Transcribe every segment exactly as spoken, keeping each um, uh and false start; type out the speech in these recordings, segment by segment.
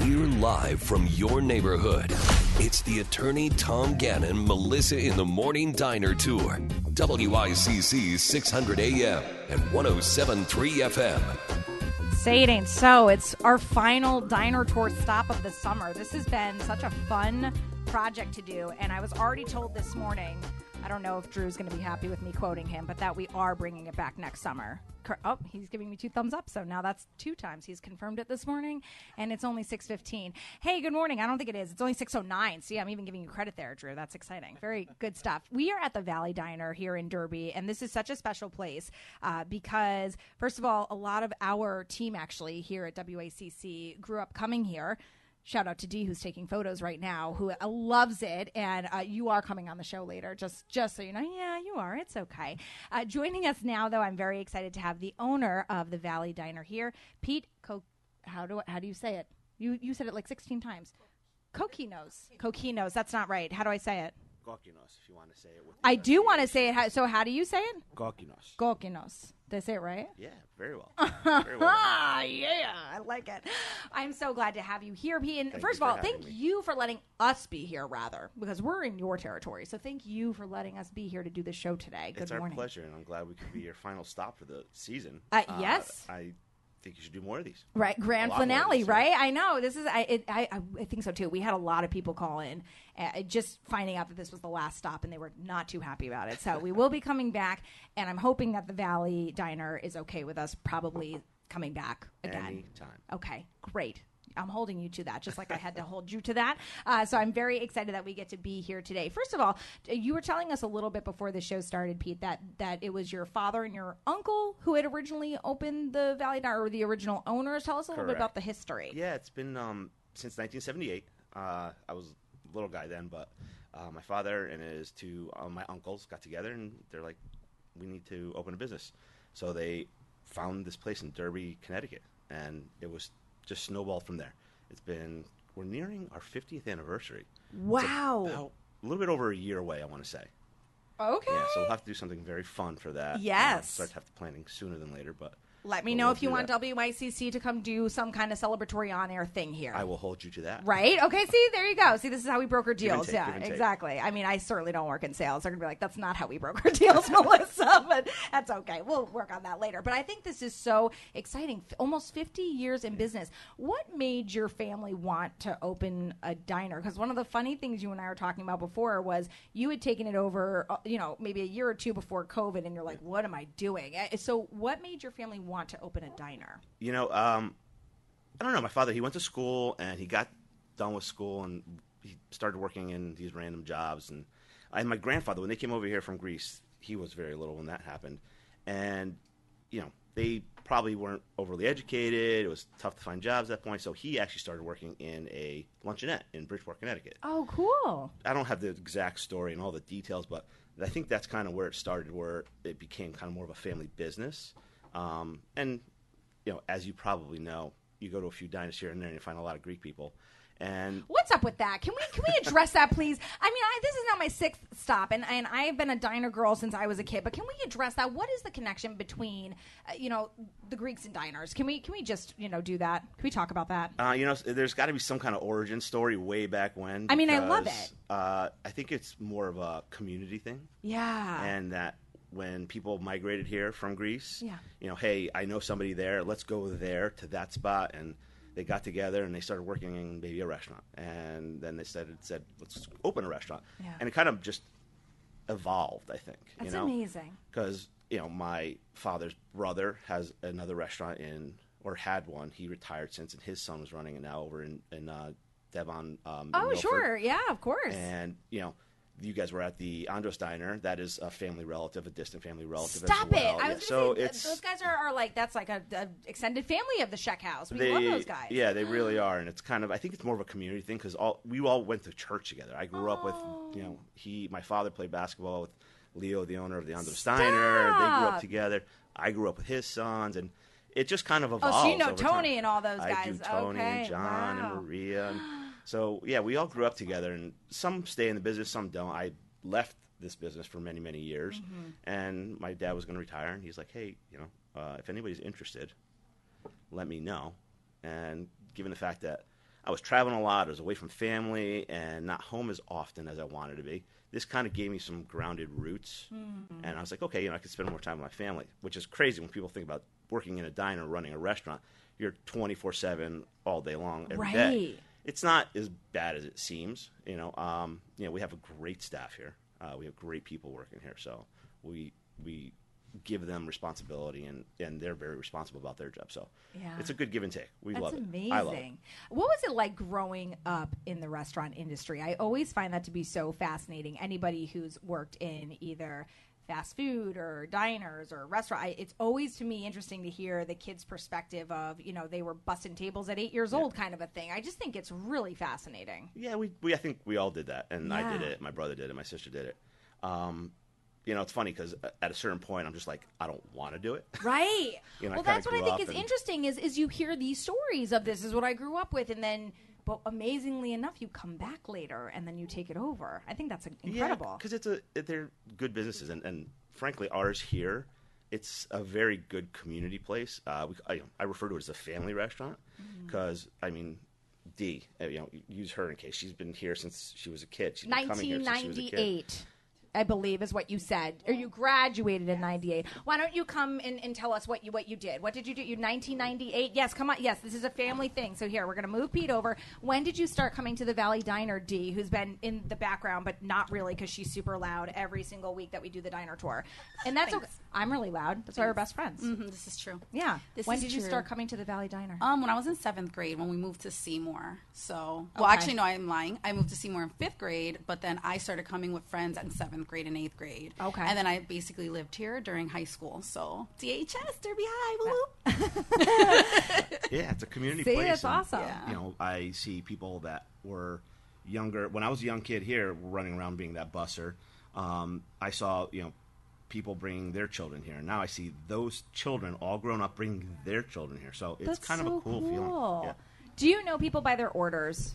We're live from your neighborhood. It's the attorney Tom Gannon, Melissa in the Morning Diner Tour. W I C C six hundred A M and one oh seven point three F M. Say it ain't so. It's our final diner tour stop of the summer. This has been such a fun project to do, and I was already told this morning, I don't know if Drew's going to be happy with me quoting him, but that we are bringing it back next summer. Oh, he's giving me two thumbs up, so now that's two times. He's confirmed it this morning, and it's only six fifteen. Hey, good morning. I don't think it is. It's only six oh nine. See, I'm even giving you credit there, Drew. That's exciting. Very good stuff. We are at the Valley Diner here in Derby, and this is such a special place uh, because, first of all, a lot of our team actually here at W A C C grew up coming here. Shout out to Dee, who's taking photos right now, who uh, loves it, and uh, you are coming on the show later, just just so you know. Yeah, you are. It's okay. Uh, joining us now, though, I'm very excited to have the owner of the Valley Diner here, Pete Co. How do how do you say it? You you said it like sixteen times. Coquinos. Coquinos. That's not right. How do I say it? Coquinos, if you want to say it. With I do want to say it. How, so how do you say it? Coquinos. Coquinos. Did I say it right? Yeah, very well. Very well. Yeah, I like it. I'm so glad to have you here, Pete. And Thank first you of for all, thank having me. you for letting us be here, rather, because we're in your territory. So thank you for letting us be here to do the show today. Good it's morning. our pleasure, and I'm glad we could be your final stop for the season. Uh, yes. I think you should do more of these. Right, grand A lot more of finale, these, right? I know this is. I, it, I I think so too. We had a lot of people call in, uh, just finding out that this was the last stop, and they were not too happy about it. So we will be coming back, and I'm hoping that the Valley Diner is okay with us probably coming back again. Anytime. Okay, great. I'm holding you to that, just like I had to hold you to that. Uh, so I'm very excited that we get to be here today. First of all, you were telling us a little bit before the show started, Pete, that, that it was your father and your uncle who had originally opened the Valley Diner, or the original owners. Tell us a little bit Correct. about the history. Yeah, it's been um, since nineteen seventy-eight. Uh, I was a little guy then, but uh, my father and his two uh, my uncles got together, and they're like, we need to open a business. So they found this place in Derby, Connecticut, and it was just snowballed from there. It's been, we're nearing our fiftieth anniversary. Wow. It's about a little bit over a year away, I want to say. Okay. Yeah, so we'll have to do something very fun for that. Yes. Um, start to have the planning sooner than later, but Let me but know we'll if you do want that. W I C C to come do some kind of celebratory on-air thing here. I will hold you to that. Right? Okay, see, there you go. See, this is how we broker and deals. take, Yeah, give and take. exactly. I mean, I certainly don't work in sales. They're going to be like, that's not how we broker deals, Melissa, but that's okay. We'll work on that later. But I think this is so exciting. F- Almost fifty years in business. What made your family want to open a diner? Because one of the funny things you and I were talking about before was you had taken it over, uh, you know, maybe a year or two before COVID, and you're like, what am I doing? Uh, So what made your family want to open a diner? You know, um, I don't know. My father, he went to school, and he got done with school, and he started working in these random jobs. And, and my grandfather, when they came over here from Greece, he was very little when that happened. And, you know, they probably weren't overly educated. It was tough to find jobs at that point. So he actually started working in a luncheonette in Bridgeport, Connecticut. Oh, cool. I don't have the exact story and all the details, but I think that's kind of where it started, where it became kind of more of a family business. Um, and, you know, as you probably know, you go to a few diners here and there and you find a lot of Greek people. And What's up with that? Can we can we address that, please? I mean, I, this is not my sixth stop, and, and I've been a diner girl since I was a kid. But can we address that? What is the connection between, uh, you know, the Greeks and diners? Can we can we just you know do that? Can we talk about that? Uh, you know, there's got to be some kind of origin story way back when. I mean, I love because, it. Uh, I think it's more of a community thing, Yeah. and that when people migrated here from Greece, Yeah. you know, hey, I know somebody there. Let's go there to that spot, and they got together and they started working in maybe a restaurant, and then they said, said let's open a restaurant, Yeah. and it kind of just evolved. I think That's you know? amazing. Because you know, my father's brother has another restaurant in, or had one. He retired since, and his son was running it now over in in uh, Devon. Um, in Oh, Milford. sure. Yeah, of course. And you know, you guys were at the Andros Diner. That is a family relative, a distant family relative. Stop as well. it! I Yeah, was so gonna say, th- it's those guys are, are like that's like a, a extended family of the Sheck House. We they, love those guys. Yeah, they really are, and it's kind of, I think it's more of a community thing because all we all went to church together. I grew up with, you know, he, my father played basketball with Leo, the owner of the Andros Diner. They grew Stop. up together. I grew up with his sons, and it just kind of Oh, evolves. so you know over Tony time. and all those I guys. do Tony Okay, and John wow. and Maria. And so yeah, we all grew up together, and some stay in the business, some don't. I left this business for many, many years, Mm-hmm. and my dad was going to retire, and he's like, hey, you know, uh, if anybody's interested, let me know. And given the fact that I was traveling a lot. I was away from family and not home as often as I wanted to be. This kind of gave me some grounded roots. Mm-hmm. And I was like, okay, you know, I could spend more time with my family, which is crazy when people think about working in a diner, running a restaurant. You're twenty-four seven all day long, every right. day. It's not as bad as it seems. You know, um, you know, we have a great staff here. Uh, we have great people working here. So we we give them responsibility, and, and they're very responsible about their job. So yeah. it's a good give and take. We That's love it. Amazing. I love it. What was it like growing up in the restaurant industry? I always find that to be so fascinating. Anybody who's worked in either fast food or diners or restaurant, I, it's always to me interesting to hear the kids' perspective of, you know, they were busting tables at eight years yeah. old kind of a thing. I just think it's really fascinating. Yeah, we, we I think we all did that, and yeah. I did it. My brother did it. My sister did it. Um, you know, it's funny because at a certain point, I'm just like, I don't want to do it. Right. you know, well, I that's what I think is and... interesting is is you hear these stories of this is what I grew up with, and then, but amazingly enough, you come back later and then you take it over. I think that's incredible. Yeah, because it's a it, they're good businesses, and, and frankly, ours here, it's a very good community place. Uh, we, I, I refer to it as a family restaurant because mm-hmm. I mean. Dee, you know, use her in case she's been here since she was a kid. She's been coming here since she was a kid. I believe is what you said. Or you graduated in ninety-eight. Why don't you come and, and tell us what you what you did? What did you do? You nineteen ninety-eight? Yes, come on. Yes, this is a family thing. So here, we're going to move Pete over. When did you start coming to the Valley Diner, Dee, who's been in the background, but not really because she's super loud every single week that we do the diner tour? And that's okay. I'm really loud. That's why we're best friends. Mm-hmm, this is true. Yeah. This when is did true. you start coming to the Valley Diner? Um, when I was in seventh grade, when we moved to Seymour. So, well, okay. actually, no, I'm lying. I moved to Seymour in fifth grade, but then I started coming with friends in seventh grade and eighth grade. Okay. And then I basically lived here during high school. So D H S, Derby High, woo. Yeah, it's a community See, place. that's and, awesome. Yeah. You know, I see people that were younger. When I was a young kid here, running around being that busser, um, I saw, you know, people bringing their children here. And now I see those children all grown up bringing their children here. So it's that's kind so of a cool, cool. feeling. Yeah. Do you know people by their orders?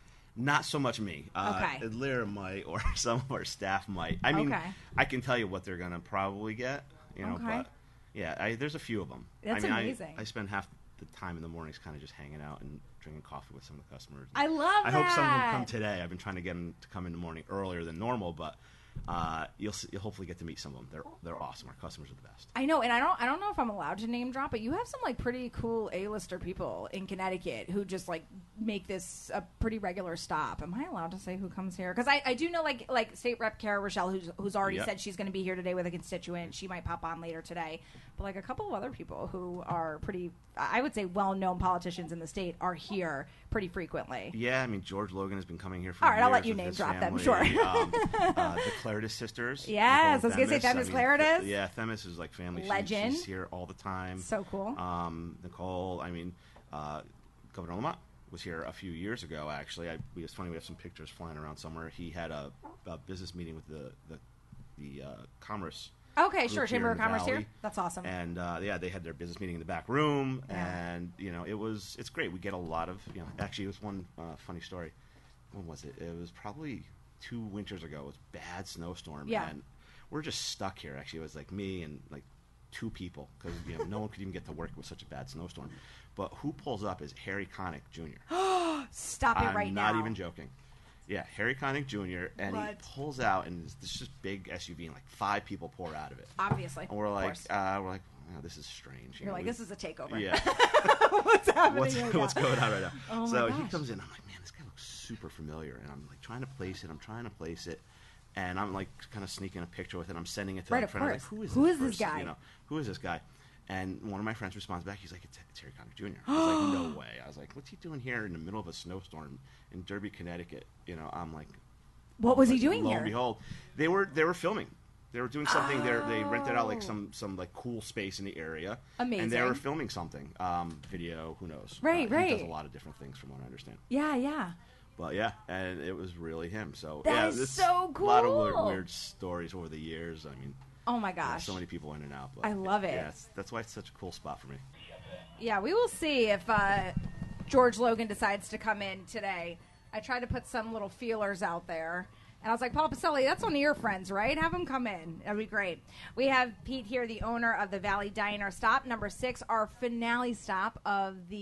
Not so much me. Uh, okay. Lyra might, or some of our staff might. I mean, okay. I can tell you what they're going to probably get, you know, okay. but yeah, I, there's a few of them. That's I mean, amazing. I, I spend half the time in the mornings kind of just hanging out and drinking coffee with some of the customers. I love I that. hope some of them come today. I've been trying to get them to come in the morning earlier than normal, but uh, you'll, see, you'll hopefully get to meet some of them. They're they're awesome. Our customers are the best. I know, and I don't I don't know if I'm allowed to name drop, but you have some like pretty cool A-lister people in Connecticut who just like make this a pretty regular stop. Am I allowed to say who comes here? Because I, I do know like like State Rep Kara Rochelle, who's who's already yep. said she's going to be here today with a constituent. She might pop on later today. But like a couple of other people who are pretty, I would say, well-known politicians in the state are here pretty frequently. Yeah, I mean, George Logan has been coming here for All right, years. I'll let you with name his drop family. them, sure. um, uh, the Claridis sisters. Yes, I was Nicole going to say Themis. Themis I mean, Claridis. th- yeah, Themis is like family. She- Legend. she's here all the time. So cool. Um, Nicole, I mean, uh, Governor Lamont was here a few years ago, actually. I, we, it's funny, we have some pictures flying around somewhere. He had a, a business meeting with the, the, the uh, Commerce. Okay, sure. group here Chamber in of the Commerce Valley. here. That's awesome. And uh, yeah, they had their business meeting in the back room, Yeah. and you know, it was it's great. We get a lot of you know. Actually, it was one uh, funny story. When was it? It was probably two winters ago. It was a bad snowstorm, Yeah. and we're just stuck here. Actually, it was like me and like two people because you know no one could even get to work with such a bad snowstorm. But who pulls up is Harry Connick Junior Stop it I'm right now. not even joking. Yeah, Harry Connick Junior And What? he pulls out, and it's this just big S U V, and like five people pour out of it. Obviously. And we're of like, course. uh, we're like, oh, this is strange. You You're know, like, we- this is a takeover. Yeah. What's happening what's, right now? what's going on right now? Oh, my so he gosh. comes in. I'm like, man, this guy looks super familiar. And I'm like trying to place it. I'm trying to place it. And I'm like kind of sneaking a picture with it. I'm sending it to Right, my of friend. I'm course. like, who is Who this is this person? guy? You know, who is this guy? And one of my friends responds back. He's like, it's, it's Harry Connick Junior I was like, no way. I was like, what's he doing here in the middle of a snowstorm in Derby, Connecticut? You know, I'm like, What was he like, doing lo here? and behold, they were they were filming. They were doing something. Oh. They they rented out like some some like cool space in the area. Amazing. And they were filming something. Um, video, who knows? Right, uh, right. He does a lot of different things, from what I understand. Yeah, yeah. But yeah, and it was really him. So That yeah, is it's so A lot of weird, cool. weird stories over the years. I mean, Oh my you know, gosh. so many people in and out. But I love it. Yeah, it's, that's why it's such a cool spot for me. Yeah, we will see if uh, George Logan decides to come in today. I tried to put some little feelers out there. And I was like, Paul Pacelli, that's one of your friends, right? Have him come in. That'd be great. We have Pete here, the owner of the Valley Diner. Stop number six, our finale stop of the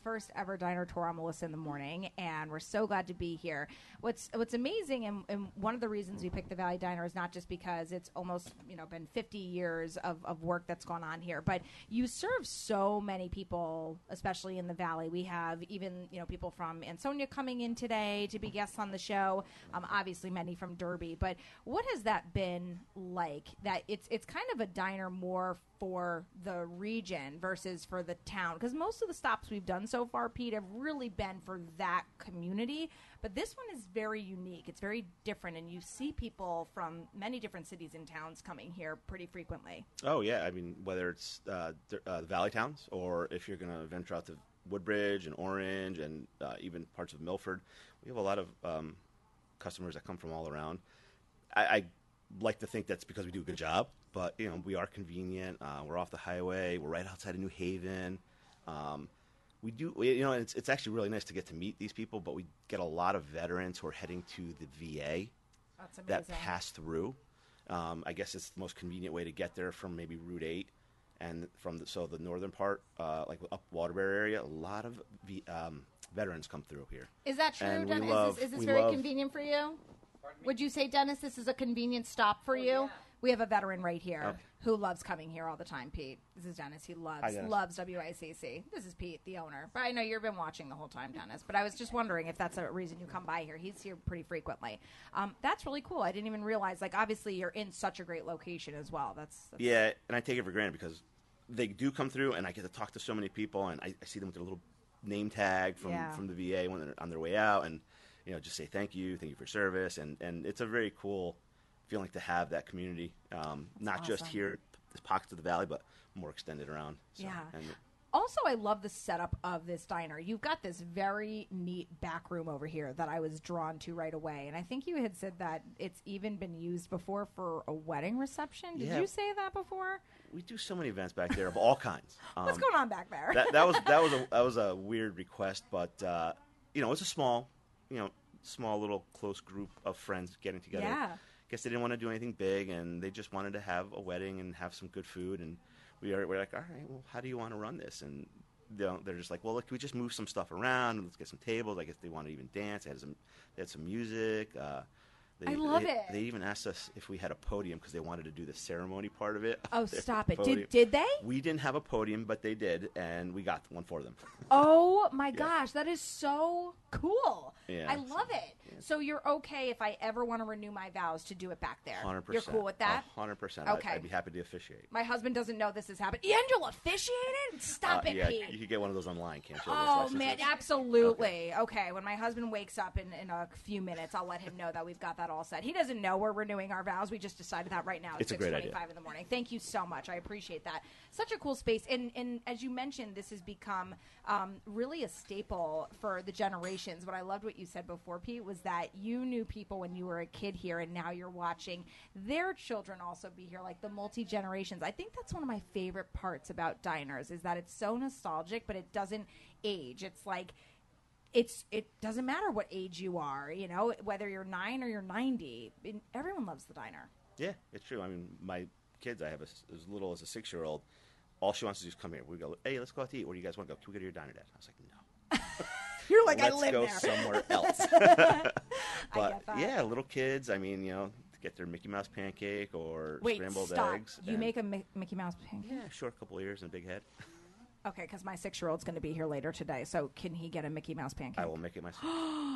first ever diner tour on Melissa in the Morning, and we're so glad to be here. What's what's amazing, and, and one of the reasons we picked the Valley Diner is not just because it's almost you know been fifty years of, of work that's gone on here, but you serve so many people, especially in the Valley. We have even you know people from Ansonia coming in today to be guests on the show. Um, obviously, many from Derby. But what has that been like? That it's it's kind of a diner more for the region versus for the town, because most of the stops we've done so far, Pete, have really been for that community, but this one is very unique. It's very different, and you see people from many different cities and towns coming here pretty frequently. Oh yeah, I mean whether it's uh, th- uh, the Valley towns, or if you're going to venture out to Woodbridge and Orange and uh, even parts of Milford, we have a lot of um, customers that come from all around. I, I like to think that's because we do a good job, but you know we are convenient. Uh, we're off the highway. We're right outside of New Haven. Um, we do, we, you know, it's it's actually really nice to get to meet these people. But we get a lot of veterans who are heading to the V A. That's amazing. That pass through. Um, I guess it's the most convenient way to get there from maybe Route eight, and from the, so the northern part, uh, like up Waterbury area, a lot of v, um, veterans come through here. Is that true, And we Dennis? love- is this, is this we very love- convenient for you? Would you say, Dennis, this is a convenient stop for you? We have a veteran right here Okay. who loves coming here all the time, Pete. This is Dennis. He loves Hi, Dennis. loves W I C C. This is Pete, the owner. But I know you've been watching the whole time, Dennis. But I was just wondering if that's a reason you come by here. He's here pretty frequently. Um, that's really cool. I didn't even realize, like, obviously you're in such a great location as well. That's, that's Yeah, and I take it for granted because they do come through, and I get to talk to so many people, and I, I see them with their little name tag from, Yeah. from the V A when they're on their way out, and you know, just say thank you, thank you for service, and, and it's a very cool feeling to have that community, um, not just awesome. here, this pockets of the valley, but more extended around. So, Yeah. and Also, I love the setup of this diner. You've got this very neat back room over here that I was drawn to right away. And I think you had said that it's even been used before for a wedding reception. Did Yeah. you say that before? we do so many events back there of all kinds. Um, What's going on back there? that, that was that was a that was a weird request, but uh, you know, it's a small, you know, small little close group of friends getting together. Yeah. Guess they didn't want to do anything big, and they just wanted to have a wedding and have some good food. And we are we're like, all right, well, how do you want to run this? And you know, they're just like, well, look, can we just move some stuff around? Let's get some tables. I guess they wanted to even dance. They had some they had some music. Uh, They, I love they, it. They even asked us if we had a podium because they wanted to do the ceremony part of it. Oh, Their stop it. podium. Did did they? We didn't have a podium, but they did, and we got one for them. Oh, my gosh. That is so cool. Yeah. I love it. So you're okay if I ever want to renew my vows to do it back there? one hundred percent. You're cool with that? one hundred percent. Okay. I'd, I'd be happy to officiate. My husband doesn't know this has happened. And you'll officiate it? Stop Uh, it, yeah, Pete. you could get one of those online, can't you? Oh, Those man, licenses? absolutely. Okay. When my husband wakes up in, in a few minutes, I'll let him know that we've got that all set. He doesn't know we're renewing our vows. We just decided that right now at It's a great six idea. twenty-five in the morning. Thank you so much. I appreciate that. Such a cool space. And, and as you mentioned, this has become um, really a staple for the generations. What I loved what you said before, Pete, was that you knew people when you were a kid here, and now you're watching their children also be here, like the multi-generations. I think that's one of my favorite parts about diners is that it's so nostalgic, but it doesn't age. It's like it's it doesn't matter what age you are, you know, whether you're nine or you're ninety. And everyone loves the diner. Yeah, it's true. I mean, my kids, I have a, as little as a six-year-old. All she wants to do is come here. We go, hey, let's go out to eat. Where do you guys want to go? Can we go to your diner, Dad? I was like, no. You're like, Let's I live go there. somewhere else. I But get that. yeah, little kids. I mean, you know, get their Mickey Mouse pancake or Wait, scrambled stop. eggs. You and- make a Mi- Mickey Mouse pancake? yeah, short couple ears and a big head. Okay, because my six-year-old's going to be here later today. So can he get a Mickey Mouse pancake? I will make it myself.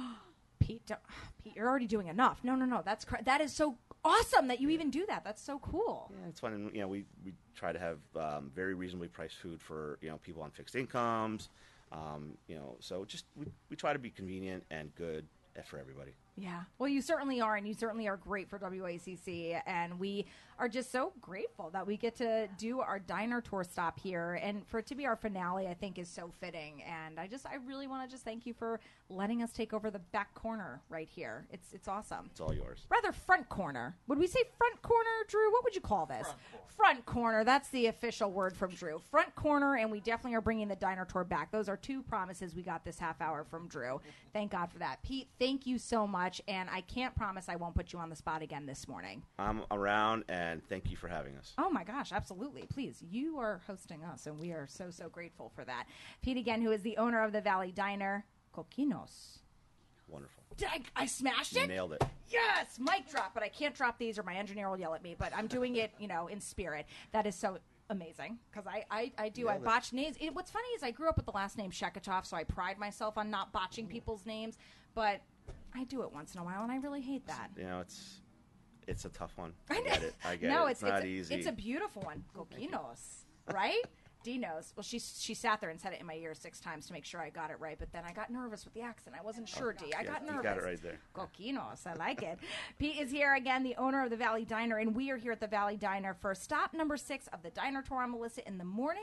Pete, don't, Pete, you're already doing enough. No, no, no. That's cra- that is so awesome that you even do that. That's so cool. Yeah, it's fun. And, you know, we, we try to have um, very reasonably priced food for, you know, people on fixed incomes. Um, you know, so just we, we try to be convenient and good for everybody. Yeah. Well, you certainly are, and you certainly are great for W A C C, and we are just so grateful that we get to do our diner tour stop here, and for it to be our finale, I think is so fitting. And I just, I really want to just thank you for letting us take over the back corner right here. It's, it's awesome. It's all yours. Rather front corner. Would we say front corner, Drew? What would you call this? Front corner. That's the official word from Drew. Front corner, and we definitely are bringing the diner tour back. Those are two promises we got this half hour from Drew. Thank God for that. Pete, thank you so much. much, and I can't promise I won't put you on the spot again this morning. I'm around, and thank you for having us. Oh, my gosh, absolutely. Please, you are hosting us, and we are so, so grateful for that. Pete, again, who is the owner of the Valley Diner, Coquinos. Wonderful. Did I, I smashed You it? nailed it. Yes, mic drop, but I can't drop these or my engineer will yell at me, but I'm doing it, you know, in spirit. That is so amazing, because I, I, I do. Nailed I it. botch names. It, what's funny is I grew up with the last name Sheketov, so I pride myself on not botching people's names, but I do it once in a while, and I really hate that. You know, it's it's a tough one. I I get it. I get no, it. it's, It's, not it's, easy. It's a beautiful one. Coquinos, right? Dinos. Well, she she sat there and said it in my ear six times to make sure I got it right, but then I got nervous with the accent. I wasn't sure, D. I Yeah, got nervous. you got it right there. Coquinos. I like it. Pete is here again, the owner of the Valley Diner, and we are here at the Valley Diner for stop number six of the Diner Tour on Melissa in the morning.